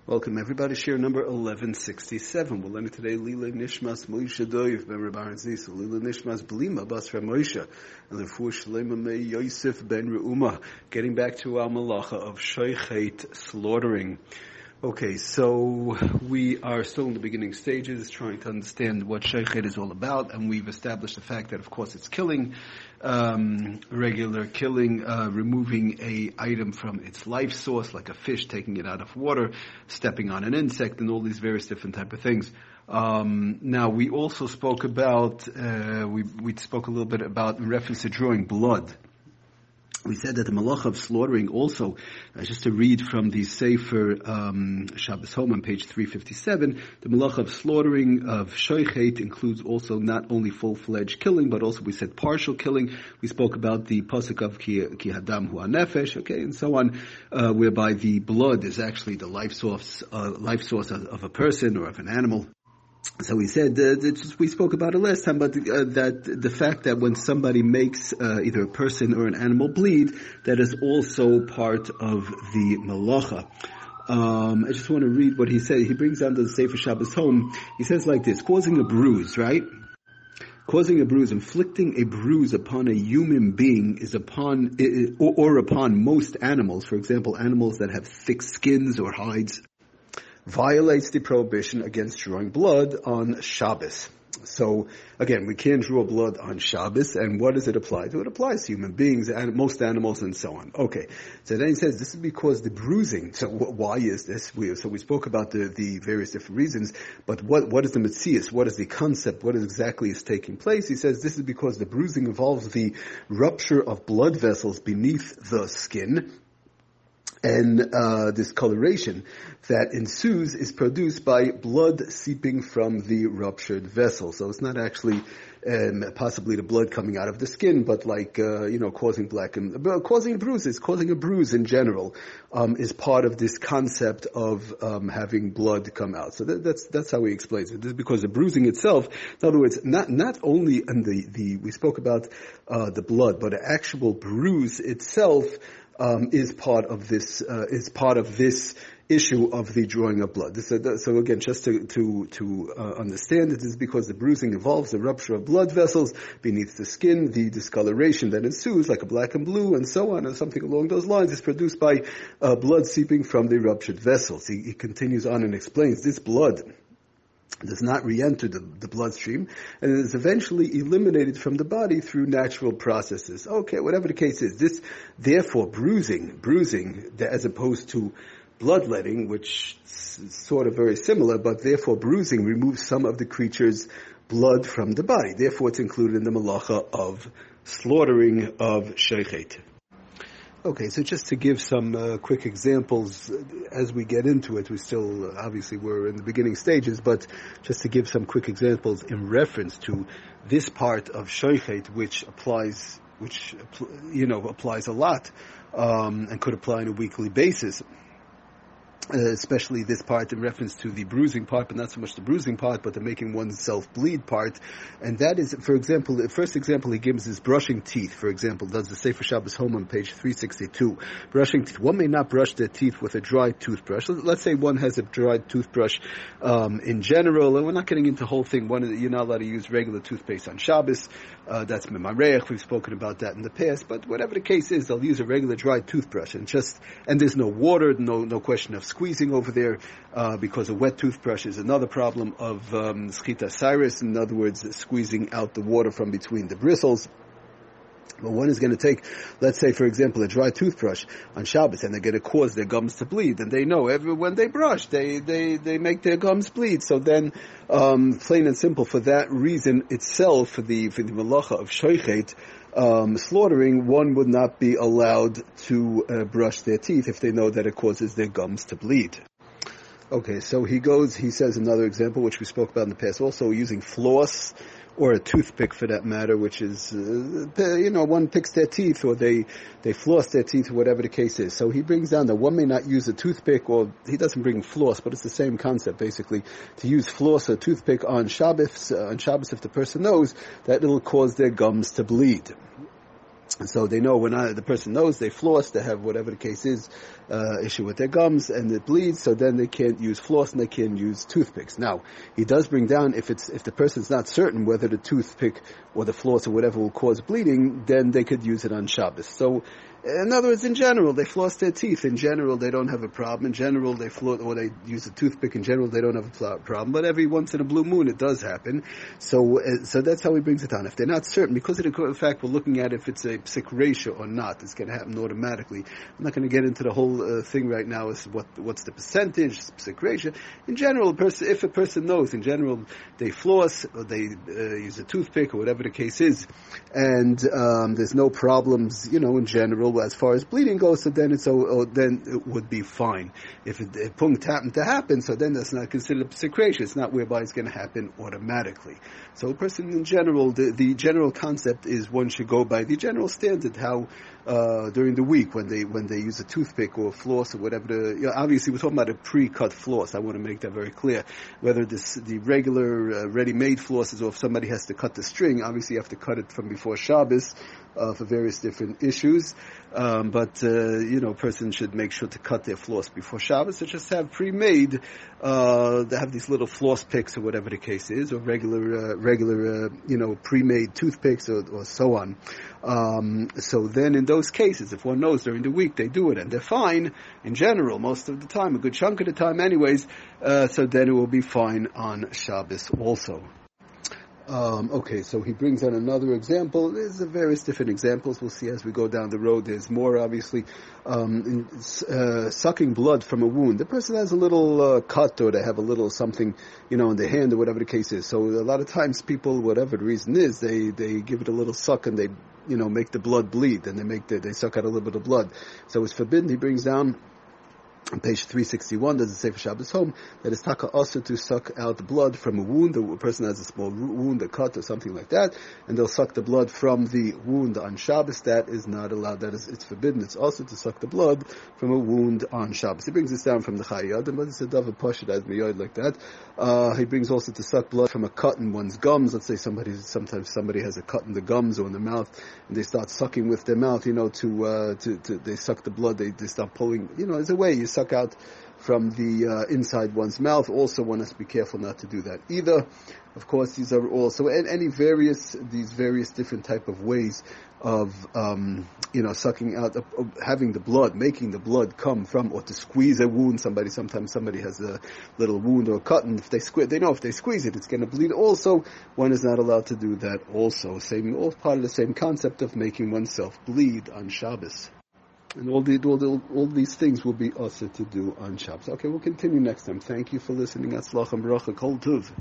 Welcome everybody, share number 1167. We're learning today Lila Nishmas Moshe Doiv ben Rabbi Zisa, Lila Nishmas Blima Bas Moshe, and Lefu Shlema Me Yosef ben Reuma. Getting back to our malacha of shoichet, slaughtering. Okay, so we are still in the beginning stages, trying to understand what shoichet is all about, and we've established the fact that, of course, it's killing, regular killing, removing a item from its life source, like a fish, taking it out of water, stepping on an insect, and all these various different type of things. Now, we also spoke about, we spoke a little bit about in reference to drawing blood. We said that the malacha of slaughtering also, just to read from the Sefer Shabbos Home on page 357, the malacha of slaughtering of shoichet includes also not only full-fledged killing, but also we said partial killing. We spoke about the pasuk of ki hadam hu hanefesh, okay, and so on, whereby the blood is actually the life source of a person or of an animal. So we said, we spoke about it last time, but that the fact that when somebody makes either a person or an animal bleed, that is also part of the malacha. I just want to read what he said. He brings down the Sefer Shabbos Home. He says like this, causing a bruise, right? Causing a bruise, inflicting a bruise upon a human being is upon, or upon most animals, for example, animals that have thick skins or hides, violates the prohibition against drawing blood on Shabbos. So, again, we can't draw blood on Shabbos, and what does it apply to? It applies to human beings, and most animals, and so on. Okay, so then he says, this is because the bruising, so why is this? So we spoke about the various different reasons, but what is the metzius? What is the concept? What exactly is taking place? He says, this is because the bruising involves the rupture of blood vessels beneath the skin, and discoloration that ensues is produced by blood seeping from the ruptured vessel. So it's not actually possibly the blood coming out of the skin, but like causing causing bruises, causing a bruise in general is part of this concept of having blood come out. So that's how he explains it. This is because the bruising itself, in other words, not only in the we spoke about the blood, but the actual bruise itself is part of this issue of the drawing of blood. So again, just to understand it, is because the bruising involves the rupture of blood vessels beneath the skin, the discoloration that ensues, like a black and blue, and so on, or something along those lines, is produced by blood seeping from the ruptured vessels. He continues on and explains this blood does not re-enter the bloodstream, and it is eventually eliminated from the body through natural processes. Okay, whatever the case is, this, therefore, bruising, as opposed to bloodletting, which is sort of very similar, but therefore bruising removes some of the creature's blood from the body. Therefore, it's included in the malacha of slaughtering of shoichet. Okay, so just to give some quick examples as we get into it, we still, obviously we're in the beginning stages, but just to give some quick examples in reference to this part of shoichet, which applies a lot, and could apply on a weekly basis. Especially this part in reference to the bruising part, but not so much the bruising part, but the making oneself bleed part. And that is, for example, the first example he gives is brushing teeth, for example. Does the Sefer Shabbos Home on page 362. Brushing teeth. One may not brush their teeth with a dry toothbrush. Let's say one has a dried toothbrush in general, and we're not getting into the whole thing. You're not allowed to use regular toothpaste on Shabbos. That's Memarech. We've spoken about that in the past. But whatever the case is, they'll use a regular dry toothbrush, and there's no water, no question of squeezing over there, because a wet toothbrush is another problem of schita cyrus, in other words, squeezing out the water from between the bristles. But one is going to take, let's say, for example, a dry toothbrush on Shabbos, and they're going to cause their gums to bleed, and they know when they brush, they make their gums bleed. So then, plain and simple, for that reason itself, for the malacha of shoichet, slaughtering, one would not be allowed to brush their teeth if they know that it causes their gums to bleed. Okay, so he says another example, which we spoke about in the past, also using floss, or a toothpick for that matter, which is, one picks their teeth, or they floss their teeth, or whatever the case is. So he brings down that one may not use a toothpick, or he doesn't bring floss, but it's the same concept, basically, to use floss or toothpick on Shabbos if the person knows that it'll cause their gums to bleed. So they know the person knows they floss, they have whatever the case is, issue with their gums, and it bleeds, so then they can't use floss and they can't use toothpicks. Now, he does bring down, if the person's not certain whether the toothpick or the floss or whatever will cause bleeding, then they could use it on Shabbos. So, in other words, in general, they floss their teeth. In general, they don't have a problem. In general, they floss, or they use a toothpick. In general, they don't have a problem. But every once in a blue moon, it does happen. So that's how he brings it down. If they're not certain, because of the fact we're looking at if it's a psik ratio or not, it's going to happen automatically. I'm not going to get into the whole thing right now as what's the percentage, psik ratio. In general, if a person knows, in general, they floss, or they use a toothpick, or whatever the case is, and there's no problems, in general, as far as bleeding goes, so then then it would be fine. If punct happened to happen, so then that's not considered a psik ratio. It's not whereby it's going to happen automatically. So a person in general, the general concept is one should go by the general standard, how during the week when they use a toothpick or a floss or whatever, obviously we're talking about a pre-cut floss. I want to make that very clear. Whether the regular ready-made flosses, or if somebody has to cut the string, obviously you have to cut it from before Shabbos for various different issues. But a person should make sure to cut their floss before Shabbos. So just have pre-made, they have these little floss picks or whatever the case is, or regular pre-made toothpicks or so on. So then in those cases, if one knows during the week they do it and they're fine in general, most of the time, a good chunk of the time anyways, so then it will be fine on Shabbos also. Okay, so he brings on another example. There's various different examples we'll see as we go down the road. There's more, obviously, sucking blood from a wound. The person has a little cut, or they have a little something, in their hand, or whatever the case is. So a lot of times people, whatever the reason is, they give it a little suck and they, make the blood bleed, and they suck out a little bit of blood. So it's forbidden. He brings down on page 361, there's a Sefer Shabbos Home, that it's taka also to suck out the blood from a wound. A person has a small wound, a cut, or something like that, and they'll suck the blood from the wound on Shabbos. That is not allowed. It's forbidden. It's also to suck the blood from a wound on Shabbos. He brings this down from the Chayei Adam, but it's a Davar Pashut as Miyod like that. He brings also to suck blood from a cut in one's gums. Let's say sometimes somebody has a cut in the gums or in the mouth, and they start sucking with their mouth, they suck the blood, they start pulling, there's a way you suck out from the inside one's mouth. Also, one has to be careful not to do that either. Of course, these are also these various different type of ways of sucking out, having the blood, making the blood come from, or to squeeze a wound. Sometimes somebody has a little wound or a cut, and they know if they squeeze it, it's going to bleed. Also, one is not allowed to do that. Also, all part of the same concept of making oneself bleed on Shabbos. And all these things will be also to do on Shabbos. Okay, we'll continue next time. Thank you for listening. Atzlach and Bracha Kol Tuv.